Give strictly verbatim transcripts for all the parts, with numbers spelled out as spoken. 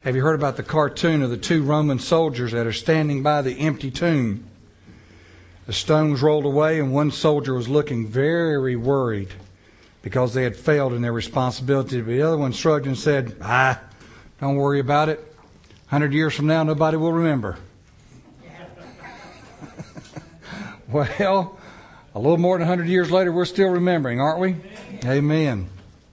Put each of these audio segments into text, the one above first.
Have you heard about the cartoon of the two Roman soldiers that are standing by the empty tomb? The stones rolled away and one soldier was looking very worried because they had failed in their responsibility. But the other one shrugged and said, ah, don't worry about it. A hundred years from now, nobody will remember. Well, a little more than a hundred years later, we're still remembering, aren't we? Amen. Amen.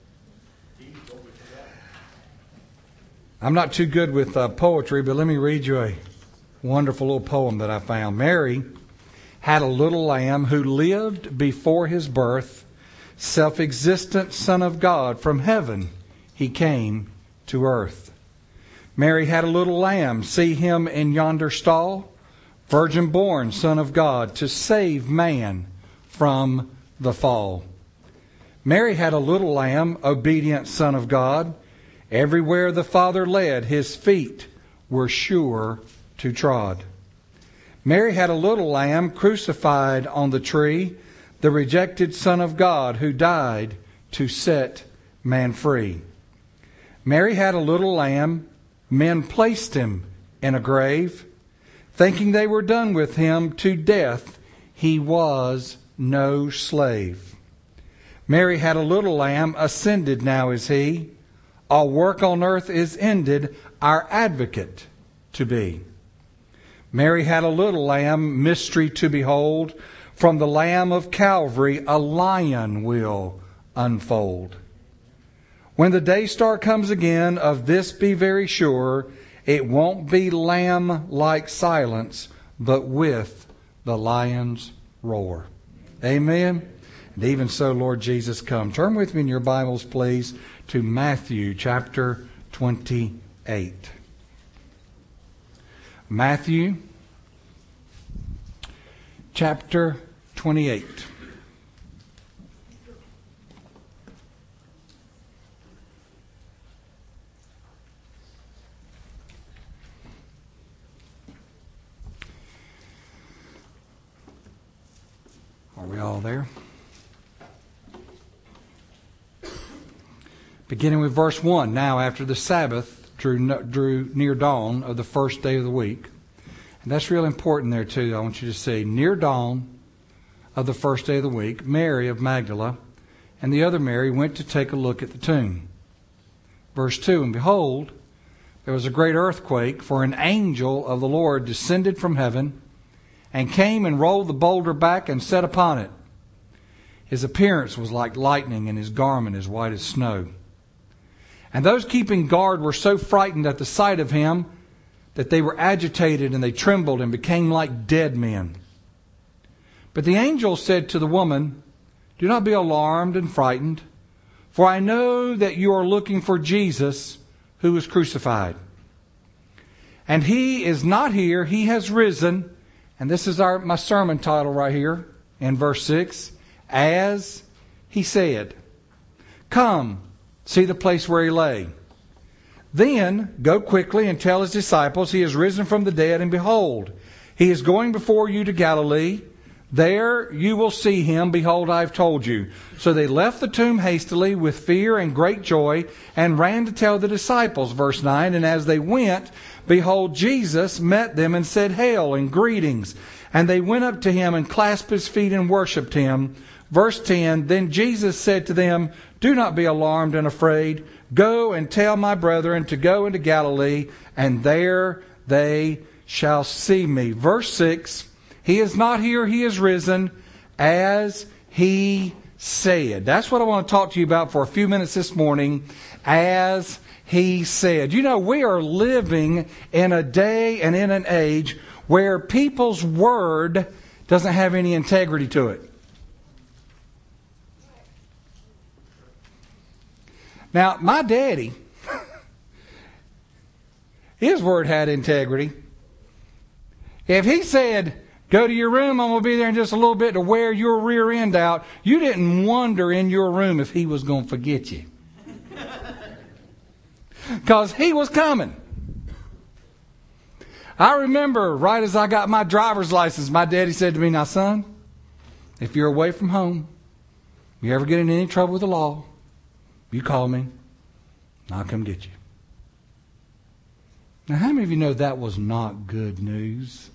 I'm not too good with uh, poetry, but let me read you a wonderful little poem that I found. Mary had a little lamb who lived before his birth, self-existent Son of God from heaven. He came to earth. Mary had a little lamb, see him in yonder stall, virgin born, Son of God, to save man from the fall. Mary had a little lamb, obedient Son of God. Everywhere the Father led, his feet were sure to trod. Mary had a little lamb crucified on the tree, the rejected Son of God who died to set man free. Mary had a little lamb. Men placed him in a grave, thinking they were done with him to death. He was no slave. Mary had a little lamb, ascended now is he. All work on earth is ended, our advocate to be. Mary had a little lamb, mystery to behold. From the Lamb of Calvary, a lion will unfold. When the day star comes again, of this be very sure, it won't be lamb-like silence, but with the lion's roar. Amen. And even so, Lord Jesus, come. Turn with me in your Bibles, please, to Matthew chapter twenty-eight. Matthew chapter twenty-eight. Are we all there? Beginning with verse one. Now after the Sabbath drew, drew near dawn of the first day of the week. And that's real important there too. I want you to see. Near dawn of the first day of the week, Mary of Magdala and the other Mary went to take a look at the tomb. Verse two. And behold, there was a great earthquake, for an angel of the Lord descended from heaven and came and rolled the boulder back and sat upon it. His appearance was like lightning, and his garment as white as snow. And those keeping guard were so frightened at the sight of him that they were agitated, and they trembled and became like dead men. But the angel said to the woman, do not be alarmed and frightened, for I know that you are looking for Jesus who was crucified. And he is not here, he has risen. And this is our my sermon title right here in verse six. As he said, come, see the place where he lay. Then go quickly and tell his disciples he is risen from the dead, and behold, he is going before you to Galilee. There you will see him. Behold, I have told you. So they left the tomb hastily with fear and great joy and ran to tell the disciples. Verse nine, and as they went, behold, Jesus met them and said, hail, and greetings. And they went up to him and clasped his feet and worshipped him. Verse ten, then Jesus said to them, do not be alarmed and afraid. Go and tell my brethren to go into Galilee, and there they shall see me. Verse six, he is not here, he is risen, as he said. That's what I want to talk to you about for a few minutes this morning. As he said. You know, we are living in a day and in an age where people's word doesn't have any integrity to it. Now, my daddy, his word had integrity. If he said, go to your room, I'm going to be there in just a little bit to wear your rear end out, you didn't wonder in your room if he was going to forget you. Because he was coming. I remember right as I got my driver's license, my daddy said to me, now son, if you're away from home, you ever get in any trouble with the law, you call me, and I'll come get you. Now, how many of you know that was not good news?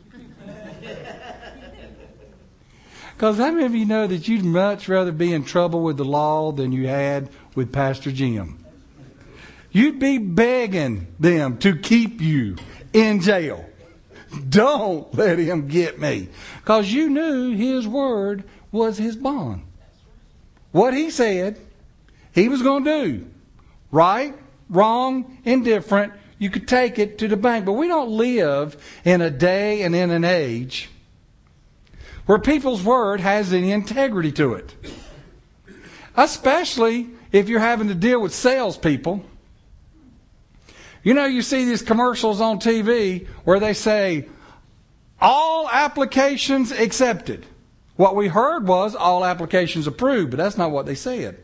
Because how many of you know that you'd much rather be in trouble with the law than you had with Pastor Jim? You'd be begging them to keep you in jail. Don't let him get me. Because you knew his word was his bond. What he said, he was going to do. Right, wrong, indifferent. You could take it to the bank. But we don't live in a day and in an age where people's word has any integrity to it. Especially if you're having to deal with salespeople. You know, you see these commercials on T V where they say, all applications accepted. What we heard was all applications approved, but that's not what they said.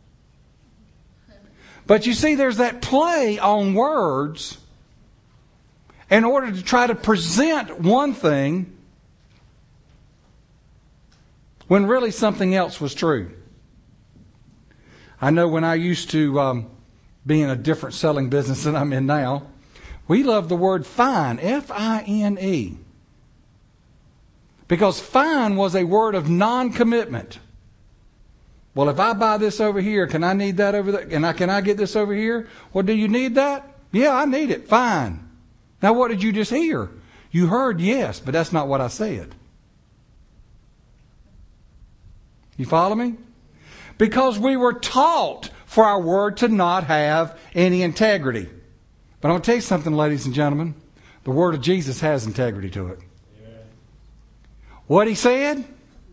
But you see, there's that play on words in order to try to present one thing when really something else was true. I know when I used to um, be in a different selling business than I'm in now, we love the word fine, F I N E. Because fine was a word of non-commitment. Well, if I buy this over here, can I need that over there? Can I, can I get this over here? Well, do you need that? Yeah, I need it. Fine. Now, what did you just hear? You heard yes, but that's not what I said. You follow me? Because we were taught for our word to not have any integrity. But I'm going to tell you something, ladies and gentlemen. The word of Jesus has integrity to it. Amen. What he said,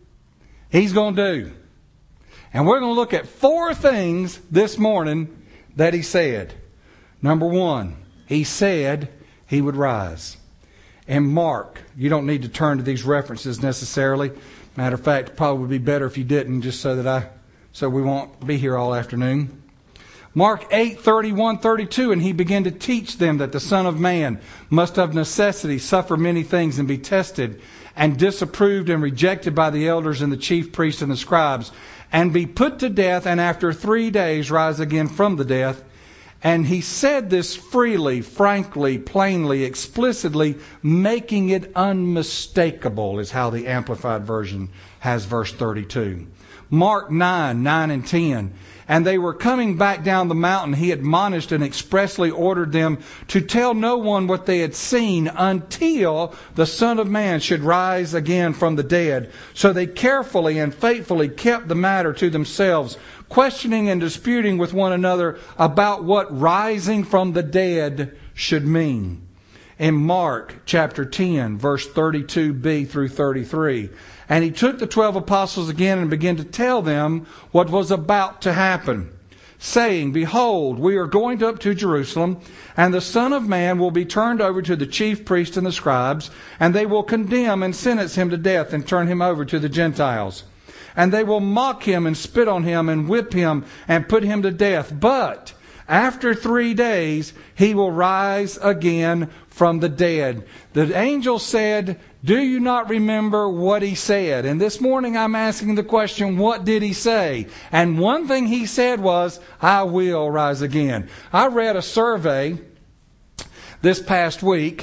he's going to do. And we're going to look at four things this morning that he said. Number one, he said he would rise. And Mark, you don't need to turn to these references necessarily. Matter of fact, it probably would be better if you didn't, just so that I, so we won't be here all afternoon. Mark eight, thirty-one, thirty-two, and he began to teach them that the Son of Man must of necessity suffer many things and be tested and disapproved and rejected by the elders and the chief priests and the scribes, and be put to death, and after three days rise again from the death. And he said this freely, frankly, plainly, explicitly, making it unmistakable, is how the Amplified Version has verse thirty-two. Mark nine, nine and ten. And they were coming back down the mountain. He admonished and expressly ordered them to tell no one what they had seen until the Son of Man should rise again from the dead. So they carefully and faithfully kept the matter to themselves, questioning and disputing with one another about what rising from the dead should mean. In Mark chapter ten, verse thirty-two b through thirty-three. And he took the twelve apostles again and began to tell them what was about to happen, saying, Behold, we are going up to Jerusalem, and the Son of Man will be turned over to the chief priests and the scribes, and they will condemn and sentence him to death and turn him over to the Gentiles. And they will mock him and spit on him and whip him and put him to death. But after three days, he will rise again from the dead. The angel said, do you not remember what he said? And this morning I'm asking the question, what did he say? And one thing he said was, I will rise again. I read a survey this past week.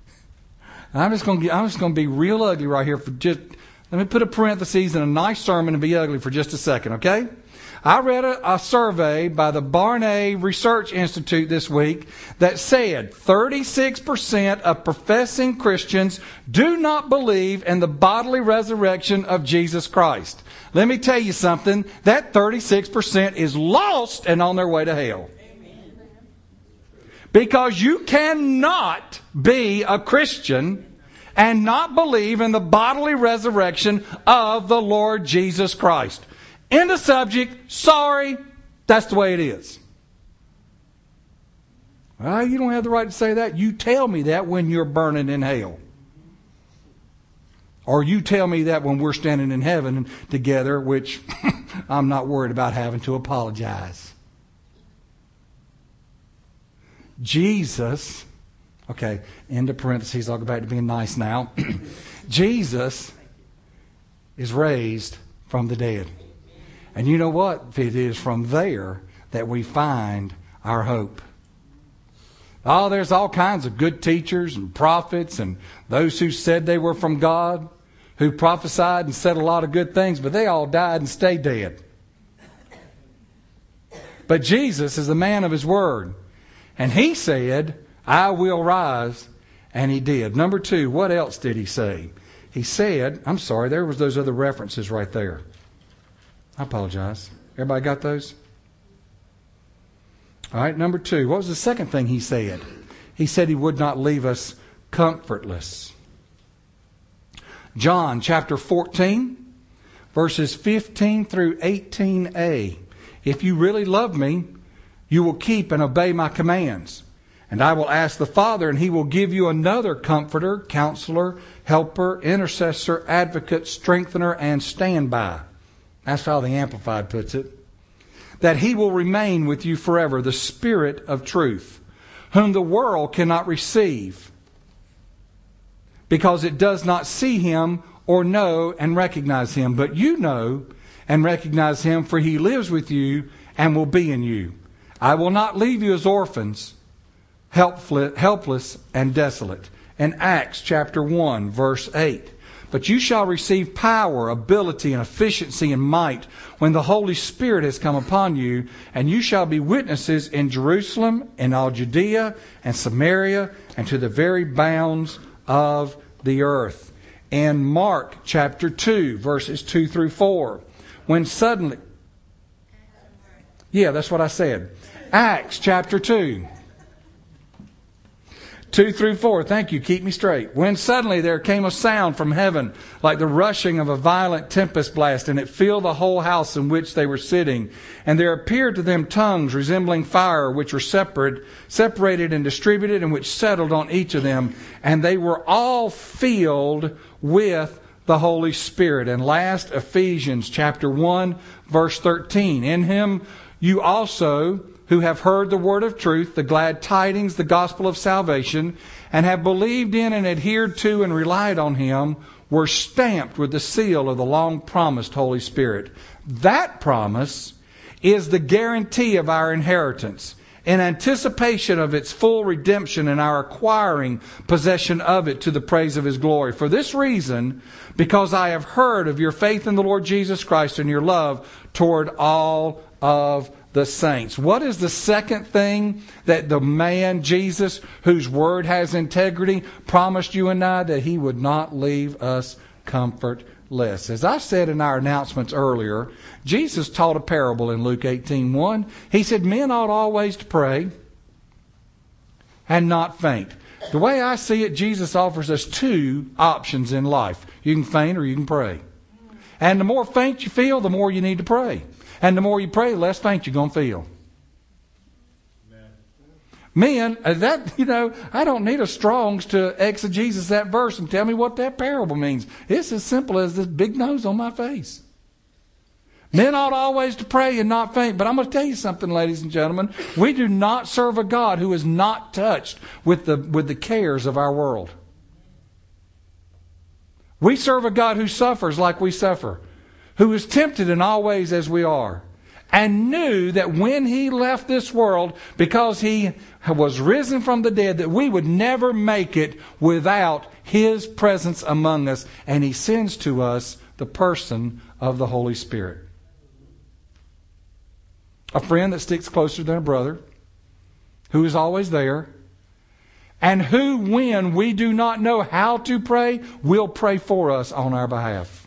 I'm just going to, I'm just going to be real ugly right here for just, let me put a parenthesis in a nice sermon and be ugly for just a second, okay? I read a, a survey by the Barnay Research Institute this week that said thirty-six percent of professing Christians do not believe in the bodily resurrection of Jesus Christ. Let me tell you something, that thirty-six percent is lost and on their way to hell. Amen. Because you cannot be a Christian and not believe in the bodily resurrection of the Lord Jesus Christ. End of subject. Sorry. That's the way it is. Well, you don't have the right to say that. You tell me that when you're burning in hell. Or you tell me that when we're standing in heaven together, which I'm not worried about having to apologize. Jesus, okay, end of parentheses. I'll go back to being nice now. Jesus is raised from the dead. And you know what? It is from there that we find our hope. Oh, there's all kinds of good teachers and prophets and those who said they were from God, who prophesied and said a lot of good things, but they all died and stayed dead. But Jesus is the man of his word. And he said, I will rise. And he did. Number two, what else did he say? He said, I'm sorry, there was those other references right there. I apologize. Everybody got those? All right, number two. What was the second thing he said? He said he would not leave us comfortless. John chapter fourteen, verses fifteen through eighteen a. If you really love me, you will keep and obey my commands. And I will ask the Father, and he will give you another comforter, counselor, helper, intercessor, advocate, strengthener, and standby. That's how the Amplified puts it. That he will remain with you forever, the Spirit of truth, whom the world cannot receive, because it does not see him or know and recognize him. But you know and recognize him, for he lives with you and will be in you. I will not leave you as orphans, helpless and desolate. In Acts chapter one, verse eight. But you shall receive power, ability, and efficiency and might when the Holy Spirit has come upon you, and you shall be witnesses in Jerusalem, in all Judea and Samaria, and to the very bounds of the earth. In Mark chapter two, verses two through four. When suddenly... Yeah, that's what I said. Acts chapter two. Two through four. Thank you. Keep me straight. When suddenly there came a sound from heaven like the rushing of a violent tempest blast, and it filled the whole house in which they were sitting. And there appeared to them tongues resembling fire, which were separate, separated and distributed, and which settled on each of them. And they were all filled with the Holy Spirit. And last, Ephesians chapter one, verse thirteen. In him you also, who have heard the word of truth, the glad tidings, the gospel of salvation, and have believed in and adhered to and relied on him, were stamped with the seal of the long-promised Holy Spirit. That promise is the guarantee of our inheritance, in anticipation of its full redemption and our acquiring possession of it to the praise of his glory. For this reason, because I have heard of your faith in the Lord Jesus Christ and your love toward all of the saints. What is the second thing that the man, Jesus, whose word has integrity, promised you and I? That he would not leave us comfortless. As I said in our announcements earlier, Jesus taught a parable in Luke eighteen one. He said, men ought always to pray and not faint. The way I see it, Jesus offers us two options in life. You can faint or you can pray. And the more faint you feel, the more you need to pray. And the more you pray, the less faint you're going to feel. Men, that, you know, I don't need a Strong's to exegesis that verse and tell me what that parable means. It's as simple as this big nose on my face. Men ought always to pray and not faint. But I'm going to tell you something, ladies and gentlemen. We do not serve a God who is not touched with the, with the cares of our world. We serve a God who suffers like we suffer, who is tempted in all ways as we are, and knew that when he left this world, because he was risen from the dead, that we would never make it without his presence among us. And he sends to us the person of the Holy Spirit. A friend that sticks closer than a brother, who is always there, and who, when we do not know how to pray, will pray for us on our behalf.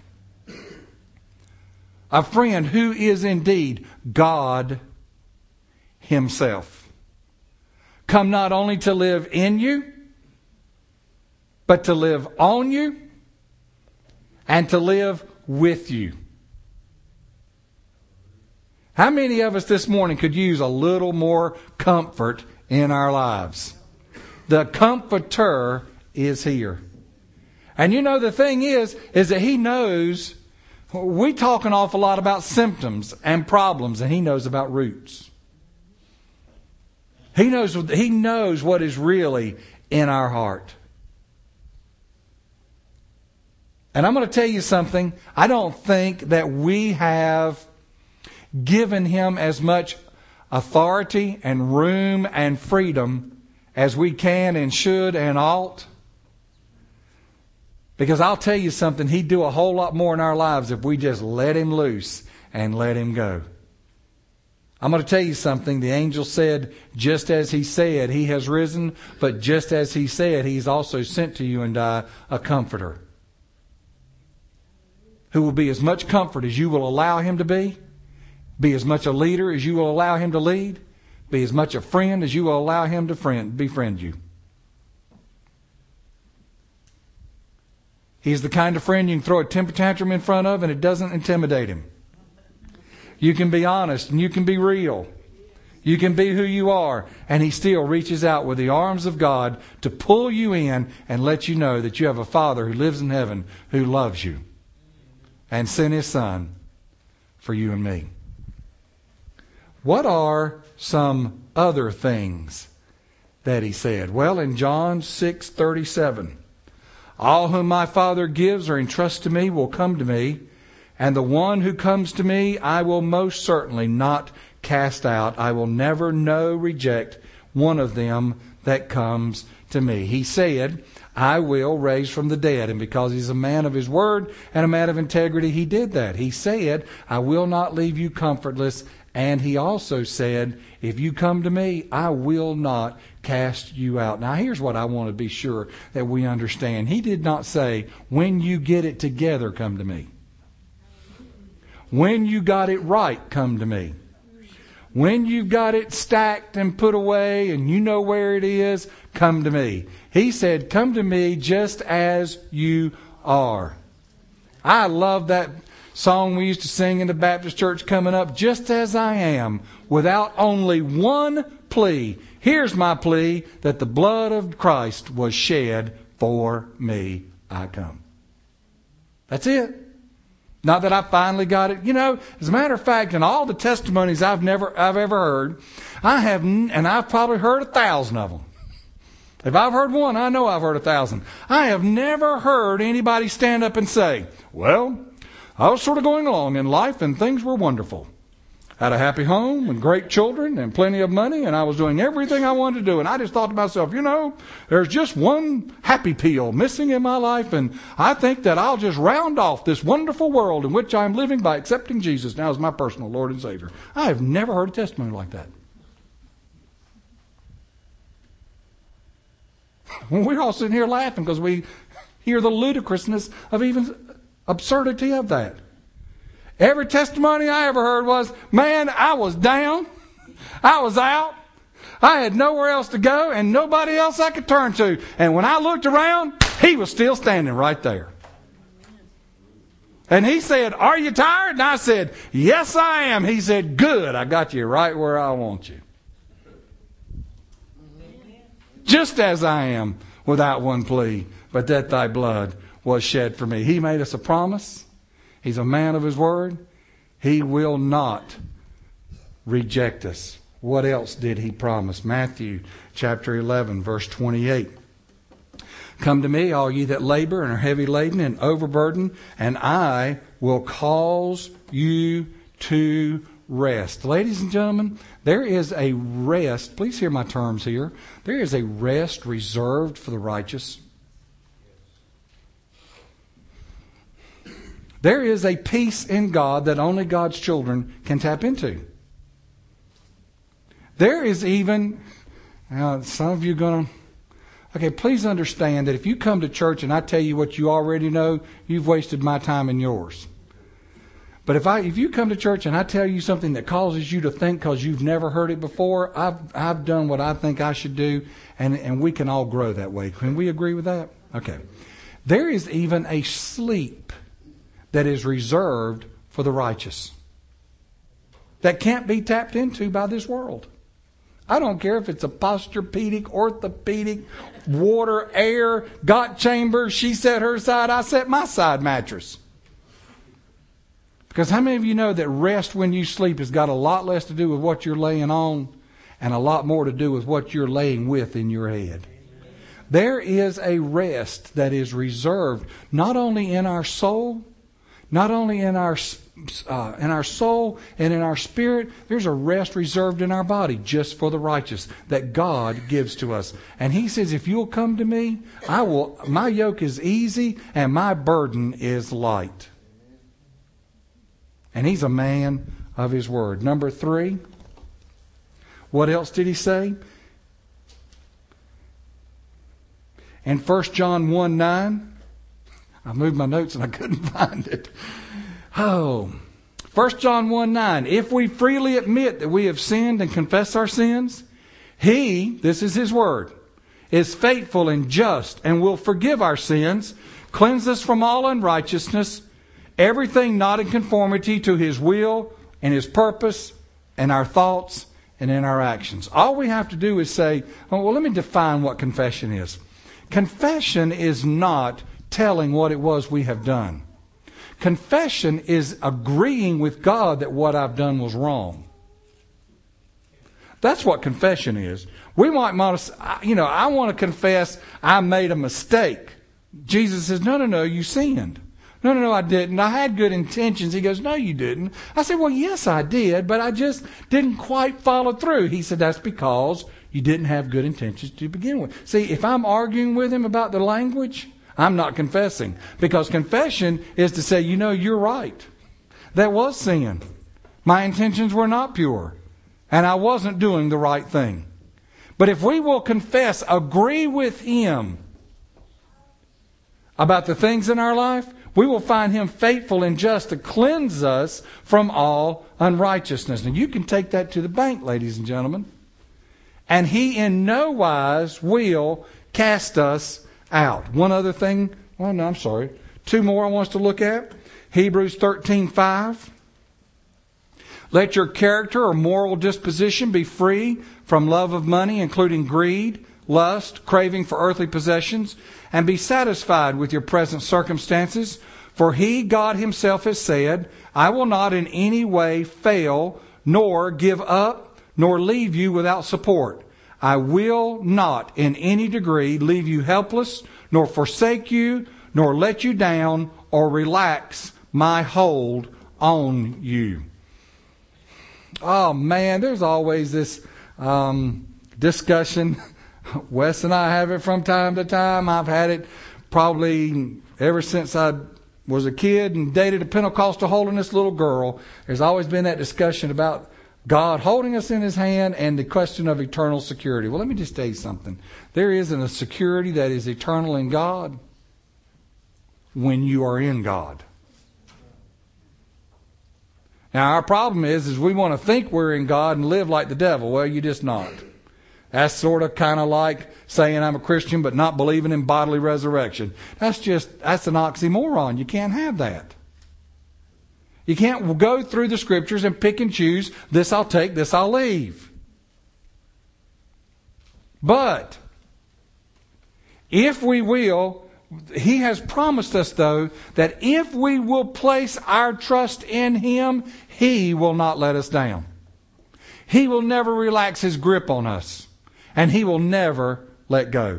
A friend who is indeed God himself, come not only to live in you, but to live on you and to live with you. How many of us this morning could use a little more comfort in our lives? The Comforter is here. And you know, the thing is, is that he knows. We talk an awful lot about symptoms and problems, and he knows about roots. He knows, he knows what is really in our heart. And I'm going to tell you something. I don't think that we have given him as much authority and room and freedom as we can and should and ought. Because I'll tell you something, He'd do a whole lot more in our lives if we just let Him loose and let Him go. I'm going to tell you something. The angel said, just as He said, He has risen, but just as He said, He's also sent to you and I a comforter, who will be as much comfort as you will allow Him to be, be as much a leader as you will allow Him to lead, be as much a friend as you will allow Him to friend, befriend you. He's the kind of friend you can throw a temper tantrum in front of and it doesn't intimidate him. You can be honest and you can be real. You can be who you are, and He still reaches out with the arms of God to pull you in and let you know that you have a Father who lives in heaven who loves you and sent His Son for you and me. What are some other things that He said? Well, in John six thirty-seven, all whom my Father gives or entrusts to me will come to me, and the one who comes to me I will most certainly not cast out. I will never, no, reject one of them that comes to me. He said, I will raise from the dead. And because He's a man of His word and a man of integrity, He did that. He said, I will not leave you comfortless. And He also said, if you come to me, I will not cast you out. Now, here's what I want to be sure that we understand. He did not say, when you get it together, come to me. When you got it right, come to me. When you've got it stacked and put away and you know where it is, come to me. He said, come to me just as you are. I love that song we used to sing in the Baptist church coming up, just as I am, without only one plea. Here's my plea, that the blood of Christ was shed for me. I come. That's it. Not that I finally got it. You know, as a matter of fact, in all the testimonies I've never, I've ever heard, I have, and I've probably heard a thousand of them. If I've heard one, I know I've heard a thousand. I have never heard anybody stand up and say, well, I was sort of going along in life and things were wonderful. Had a happy home and great children and plenty of money, and I was doing everything I wanted to do. And I just thought to myself, you know, there's just one happy pill missing in my life, and I think that I'll just round off this wonderful world in which I'm living by accepting Jesus now as my personal Lord and Savior. I have never heard a testimony like that. We're all sitting here laughing because we hear the ludicrousness of even absurdity of that. Every testimony I ever heard was, man, I was down. I was out. I had nowhere else to go and nobody else I could turn to. And when I looked around, He was still standing right there. And He said, are you tired? And I said, yes, I am. He said, good. I got you right where I want you. Just as I am, without one plea, but that thy blood was shed for me. He made us a promise. He's a man of His word. He will not reject us. What else did He promise? Matthew chapter eleven, verse twenty-eight. Come to me, all ye that labor and are heavy laden and overburdened, and I will cause you to rest. Ladies and gentlemen, there is a rest. Please hear my terms here. There is a rest reserved for the righteous. There is a peace in God that only God's children can tap into. There is even, now some of you are going to, okay, please understand that if you come to church and I tell you what you already know, you've wasted my time and yours. But if I, if you come to church and I tell you something that causes you to think because you've never heard it before, I've, I've done what I think I should do, and, and we can all grow that way. Can we agree with that? Okay. There is even a sleep that is reserved for the righteous, that can't be tapped into by this world. I don't care if it's a posturepedic, orthopedic, water, air, got chamber, she set her side, I set my side mattress. Because how many of you know that rest when you sleep has got a lot less to do with what you're laying on and a lot more to do with what you're laying with in your head? There is a rest that is reserved not only in our soul, not only in our uh, in our soul and in our spirit, there's a rest reserved in our body just for the righteous that God gives to us. And He says, if you'll come to me, I will. My yoke is easy and my burden is light. And He's a man of His word. Number three, what else did He say? In First John one nine, I moved my notes and I couldn't find it. Oh, First John one nine, if we freely admit that we have sinned and confess our sins, He, this is His word, is faithful and just and will forgive our sins, cleanse us from all unrighteousness, everything not in conformity to His will and His purpose and our thoughts and in our actions. All we have to do is say, oh, well, let me define what confession is. Confession is not telling what it was we have done. Confession is agreeing with God that what I've done was wrong. That's what confession is. We might want to, you know, I want to confess I made a mistake. Jesus says, no, no, no, you sinned. No, no, no, I didn't. I had good intentions. He goes, no, you didn't. I said, well, yes, I did, but I just didn't quite follow through. He said, that's because you didn't have good intentions to begin with. See, if I'm arguing with him about the language, I'm not confessing. Because confession is to say, you know, you're right. That was sin. My intentions were not pure. And I wasn't doing the right thing. But if we will confess, agree with Him about the things in our life, we will find Him faithful and just to cleanse us from all unrighteousness. And you can take that to the bank, ladies and gentlemen. And He in no wise will cast us out. One other thing, well, no, I'm sorry. Two more I want us to look at. Hebrews thirteen five. Let your character or moral disposition be free from love of money, including greed, lust, craving for earthly possessions, and be satisfied with your present circumstances. For He, God Himself, has said, I will not in any way fail, nor give up, nor leave you without support. I will not in any degree leave you helpless, nor forsake you, nor let you down, or relax my hold on you. Oh man, there's always this um, discussion. Wes and I have it from time to time. I've had it probably ever since I was a kid and dated a Pentecostal holiness little girl. There's always been that discussion about God holding us in His hand and the question of eternal security. Well, let me just tell you something. There isn't a security that is eternal in God when you are in God. Now, our problem is, is we want to think we're in God and live like the devil. Well, you're just not. That's sort of kind of like saying I'm a Christian but not believing in bodily resurrection. That's just, that's an oxymoron. You can't have that. You can't go through the Scriptures and pick and choose, this I'll take, this I'll leave. But if we will, He has promised us, though, that if we will place our trust in Him, He will not let us down. He will never relax His grip on us. And He will never let go.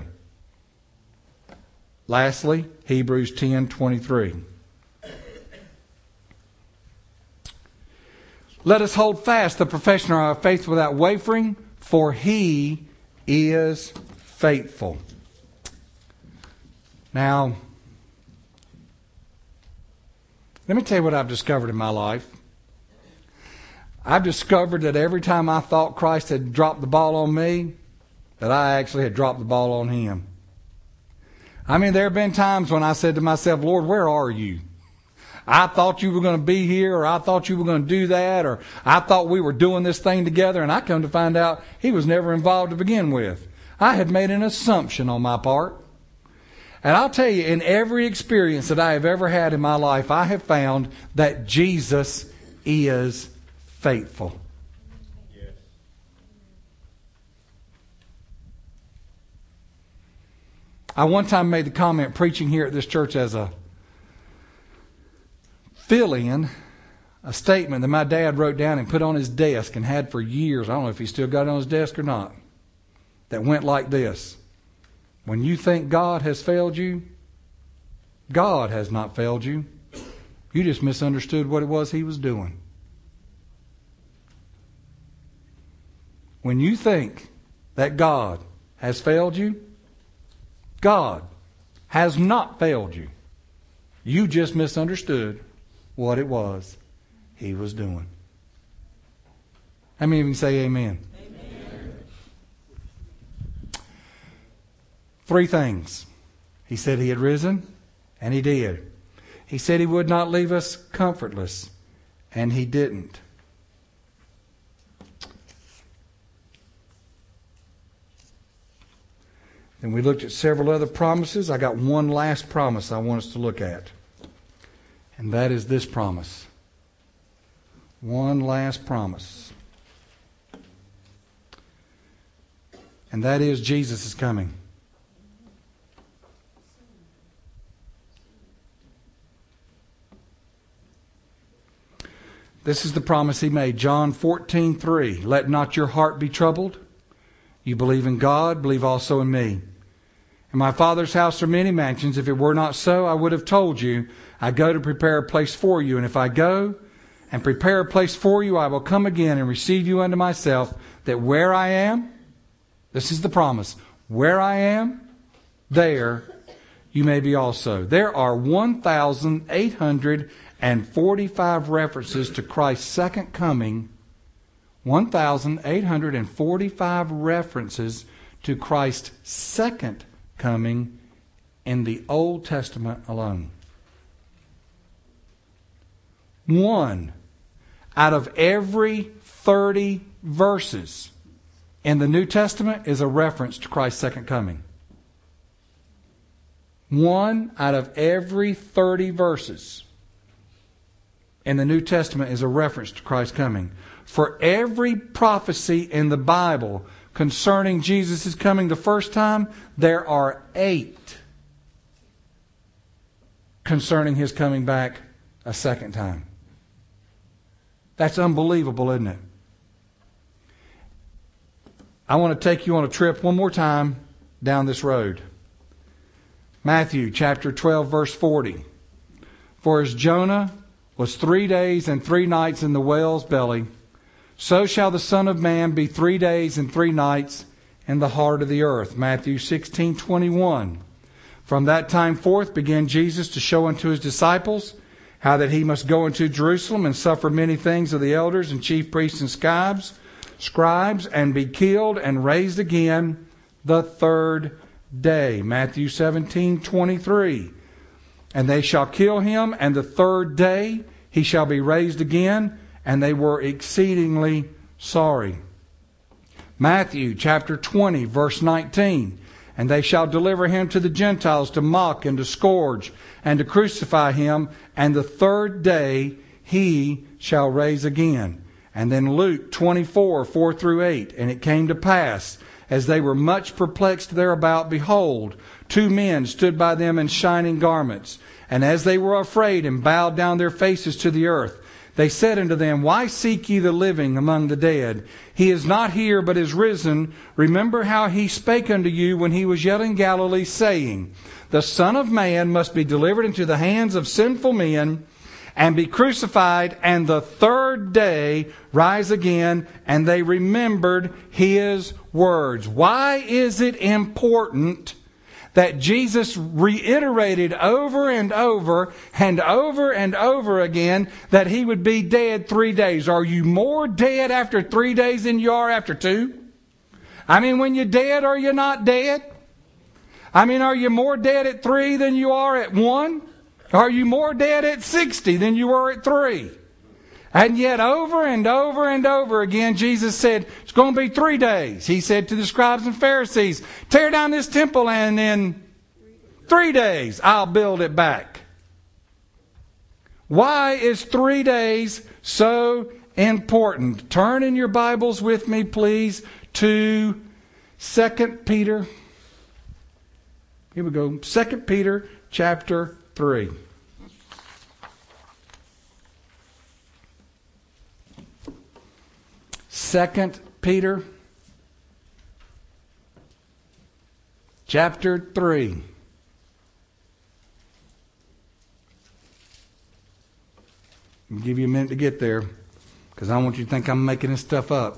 Lastly, Hebrews ten twenty-three. Let us hold fast the profession of our faith without wavering, for He is faithful. Now, let me tell you what I've discovered in my life. I've discovered that every time I thought Christ had dropped the ball on me, that I actually had dropped the ball on Him. I mean, there have been times when I said to myself, Lord, where are you? I thought you were going to be here, or I thought you were going to do that, or I thought we were doing this thing together, and I come to find out He was never involved to begin with. I had made an assumption on my part. And I'll tell you, in every experience that I have ever had in my life, I have found that Jesus is faithful. Yes. I one time made the comment preaching here at this church as a fill-in, a statement that my dad wrote down and put on his desk and had for years. I don't know if he still got it on his desk or not. That went like this. When you think God has failed you, God has not failed you. You just misunderstood what it was He was doing. When you think that God has failed you, God has not failed you. You just misunderstood what it was He was doing. How many of you can say amen? Amen. Three things. He said He had risen, and He did. He said He would not leave us comfortless, and He didn't. And we looked at several other promises. I got one last promise I want us to look at. And that is this promise. One last promise. And that is Jesus is coming. This is the promise He made. John fourteen three. Let not your heart be troubled. You believe in God, believe also in me. In my Father's house are many mansions. If it were not so, I would have told you. I go to prepare a place for you. And if I go and prepare a place for you, I will come again and receive you unto myself, that where I am, this is the promise, where I am, there you may be also. There are one thousand eight hundred forty-five references to Christ's second coming. one thousand eight hundred forty-five references to Christ's second coming in the Old Testament alone. One out of every thirty verses in the New Testament is a reference to Christ's second coming. One out of every thirty verses in the New Testament is a reference to Christ's coming. For every prophecy in the Bible concerning Jesus' coming the first time, there are eight concerning His coming back a second time. That's unbelievable, isn't it? I want to take you on a trip one more time down this road. Matthew chapter twelve, verse forty. For as Jonah was three days and three nights in the whale's belly, so shall the Son of Man be three days and three nights in the heart of the earth. Matthew sixteen twenty-one. From that time forth began Jesus to show unto His disciples how that He must go into Jerusalem and suffer many things of the elders and chief priests and scribes, scribes, and be killed and raised again the third day. Matthew seventeen twenty-three. And they shall kill Him, and the third day He shall be raised again. And they were exceedingly sorry. Matthew chapter twenty, verse nineteen. And they shall deliver Him to the Gentiles to mock and to scourge and to crucify Him. And the third day He shall raise again. And then Luke twenty-four, four through eight. And it came to pass, as they were much perplexed thereabout, behold, two men stood by them in shining garments. And as they were afraid and bowed down their faces to the earth, they said unto them, Why seek ye the living among the dead? He is not here, but is risen. Remember how He spake unto you when He was yet in Galilee, saying, The Son of Man must be delivered into the hands of sinful men, and be crucified, and the third day rise again. And they remembered His words. Why is it important that Jesus reiterated over and over and over and over again that He would be dead three days? Are you more dead after three days than you are after two? I mean, when you're dead, are you not dead? I mean, are you more dead at three than you are at one? Are you more dead at sixty than you were at three? And yet over and over and over again, Jesus said, it's going to be three days. He said to the scribes and Pharisees, tear down this temple and in three days I'll build it back. Why is three days so important? Turn in your Bibles with me, please, to Second Peter. Here we go. Second Peter chapter three. Second Peter chapter three. I'll give you a minute to get there, because I don't want you to think I'm making this stuff up.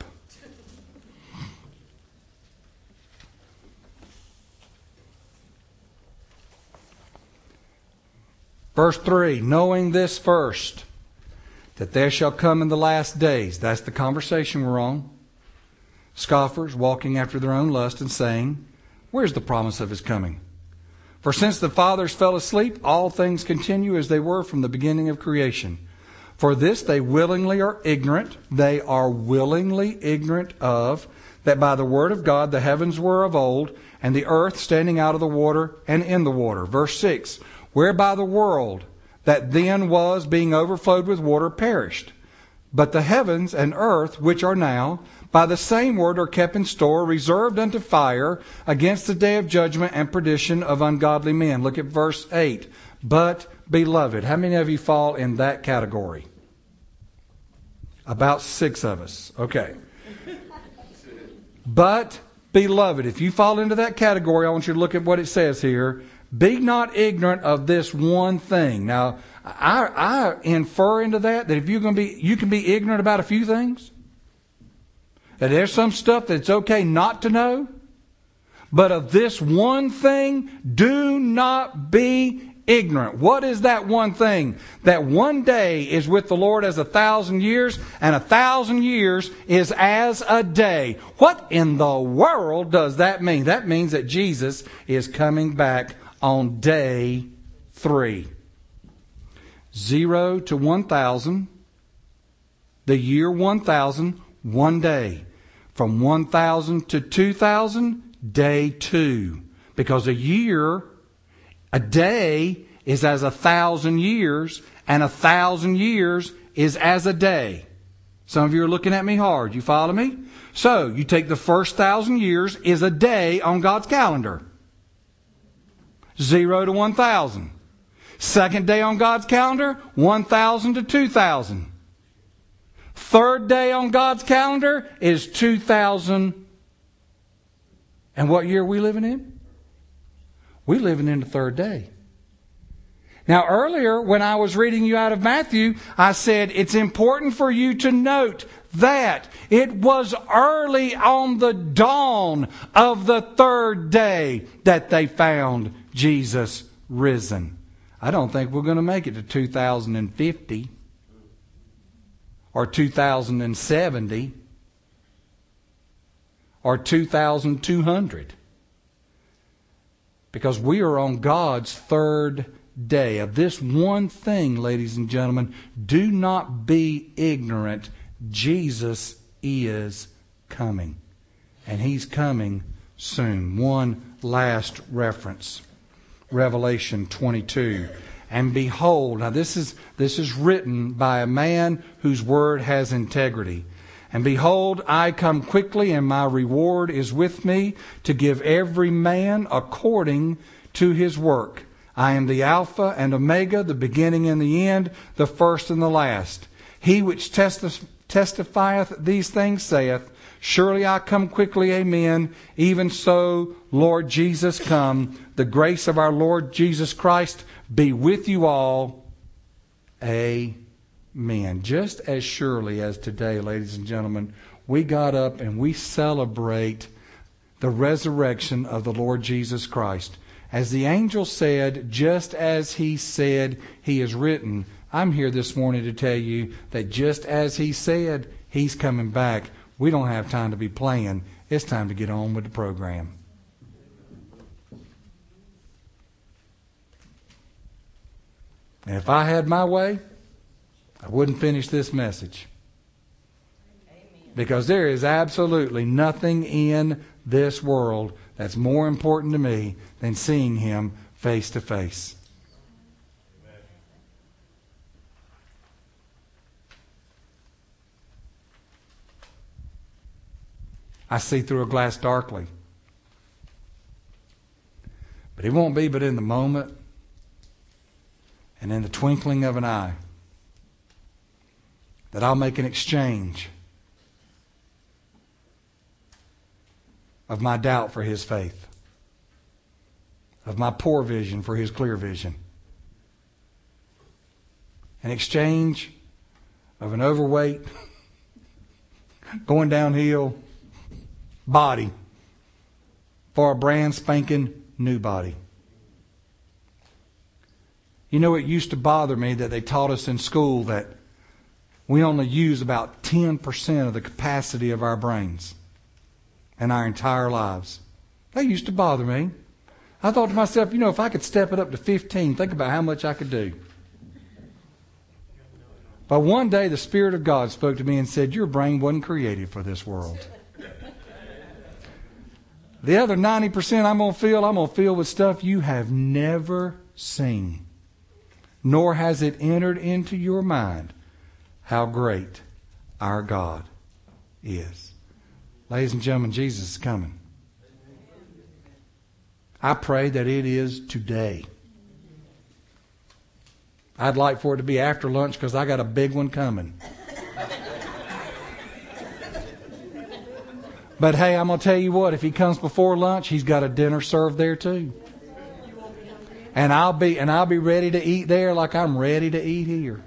Verse three, knowing this first, that there shall come in the last days. That's the conversation we're on. Scoffers walking after their own lust and saying, where's the promise of his coming? For since the fathers fell asleep, all things continue as they were from the beginning of creation. For this they willingly are ignorant. They are willingly ignorant of, that by the word of God the heavens were of old, and the earth standing out of the water and in the water. Verse six, whereby the world that then was, being overflowed with water, perished. But the heavens and earth, which are now, by the same word are kept in store, reserved unto fire, against the day of judgment and perdition of ungodly men. Look at verse eight. But, beloved, how many of you fall in that category? About six of us. Okay. But, beloved, if you fall into that category, I want you to look at what it says here. Be not ignorant of this one thing. Now, I, I infer into that that if you're going to be, you can be ignorant about a few things. That there's some stuff that's okay not to know. But of this one thing, do not be ignorant. What is that one thing? That one day is with the Lord as a thousand years, and a thousand years is as a day. What in the world does that mean? That means that Jesus is coming back on day three. Zero to one thousand. The year one thousand, one day. From one thousand to two thousand, day two. Because a year, a day is as a thousand years, and a thousand years is as a day. Some of you are looking at me hard. You follow me? So, you take the first thousand years is a day on God's calendar. Zero to one thousand. Second day on God's calendar, one thousand to two thousand. Third day on God's calendar is two thousand. And what year are we living in? We're living in the third day. Now earlier when I was reading you out of Matthew, I said it's important for you to note that it was early on the dawn of the third day that they found Jesus risen. I don't think we're going to make it to two thousand fifty or two thousand seventy or two thousand two hundred. Because we are on God's third day. Of this one thing, ladies and gentlemen, do not be ignorant. Jesus is coming. And He's coming soon. One last reference. Revelation twenty-two. And behold, now this is this is written by a man whose word has integrity. And behold, I come quickly, and my reward is with me, to give every man according to his work. I am the Alpha and Omega, the beginning and the end, the first and the last. He which testi- testifieth these things saith, surely I come quickly, amen. Even so, Lord Jesus, come. The grace of our Lord Jesus Christ be with you all. Amen. Just as surely as today, ladies and gentlemen, we got up and we celebrate the resurrection of the Lord Jesus Christ. As the angel said, just as He said, He is written. I'm here this morning to tell you that just as He said, He's coming back. We don't have time to be playing. It's time to get on with the program. And if I had my way, I wouldn't finish this message. Because there is absolutely nothing in this world that's more important to me than seeing Him face to face. I see through a glass darkly. But it won't be but in the moment and in the twinkling of an eye that I'll make an exchange of my doubt for His faith, of my poor vision for His clear vision, an exchange of an overweight, going downhill body for a brand spanking new body. You know, it used to bother me that they taught us in school that we only use about ten percent of the capacity of our brains in our entire lives. That used to bother me. I thought to myself, you know, if I could step it up to fifteen, think about how much I could do. But one day the Spirit of God spoke to me and said, your brain wasn't created for this world. The other ninety percent I'm going to fill, I'm going to fill with stuff you have never seen. Nor has it entered into your mind how great our God is. Ladies and gentlemen, Jesus is coming. I pray that it is today. I'd like for it to be after lunch because I got a big one coming. But hey, I'm going to tell you what, if he comes before lunch, he's got a dinner served there too. And I'll be and I'll be ready to eat there like I'm ready to eat here.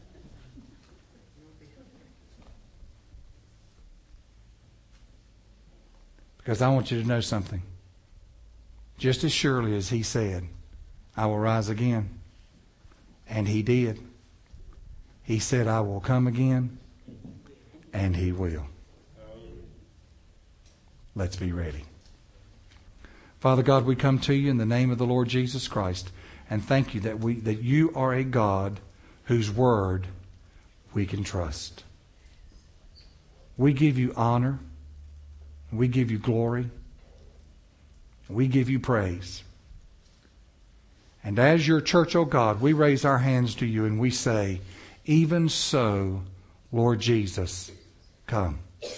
Because I want you to know something. Just as surely as he said, I will rise again. And he did. He said, I will come again. And he will. Let's be ready. Father God, we come to you in the name of the Lord Jesus Christ and thank you that we that you are a God whose word we can trust. We give you honor. We give you glory. We give you praise. And as your church, O God, we raise our hands to you and we say, even so, Lord Jesus, come.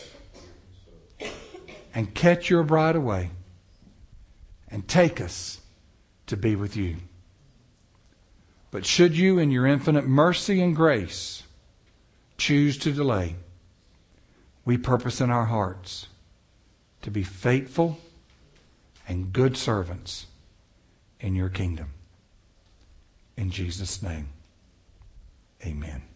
And catch your bride away. And take us to be with you. But should you in your infinite mercy and grace choose to delay, we purpose in our hearts to be faithful and good servants in your kingdom. In Jesus' name, amen.